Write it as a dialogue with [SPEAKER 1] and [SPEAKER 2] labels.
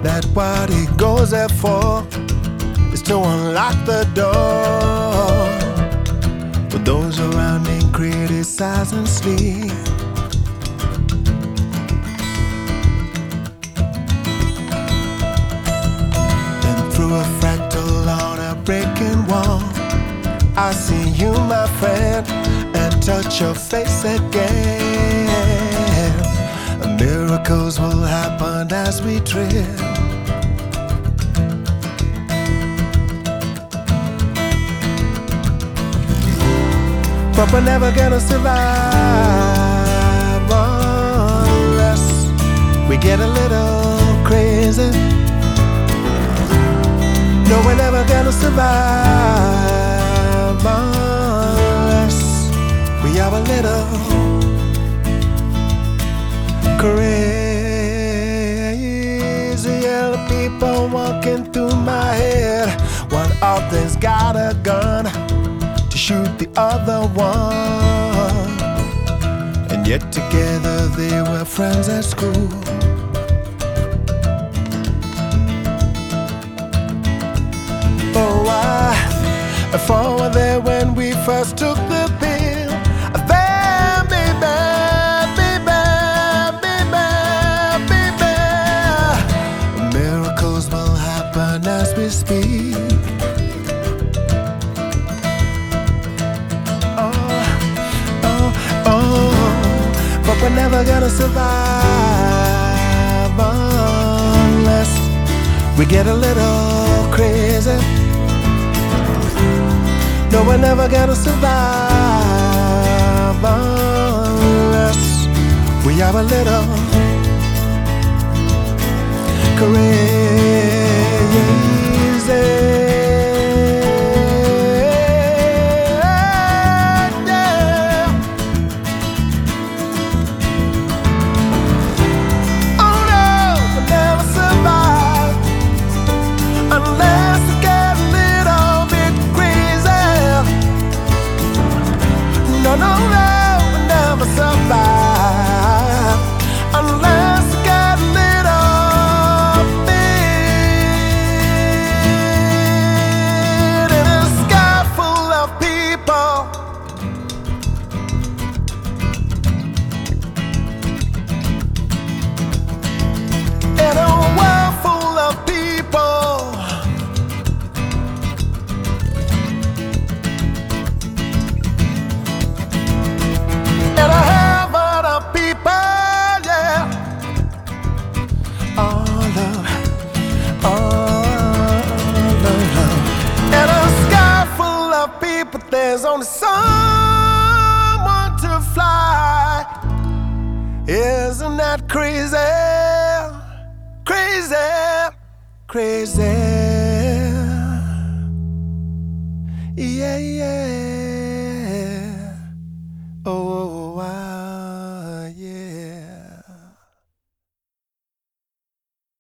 [SPEAKER 1] that what he goes there for is to unlock the door. But those around him criticize and sleep. Then through a fractal on a breaking wall, I see you, my friend, and touch your face again. Miracles will happen as we tread. But we're never gonna survive unless we get a little crazy. No, we're never gonna survive unless we have a little crazy. Yellow people walking through my head. One of them's got a gun to shoot the other one, and yet together they were friends at school. Oh, I forward there when we first took the pill. Then, baby, miracles will happen as we speak. But we're never gonna survive unless we get a little crazy. No, we're never gonna survive unless we have a little crazy. But there's only someone to fly. Isn't that crazy? Crazy, crazy.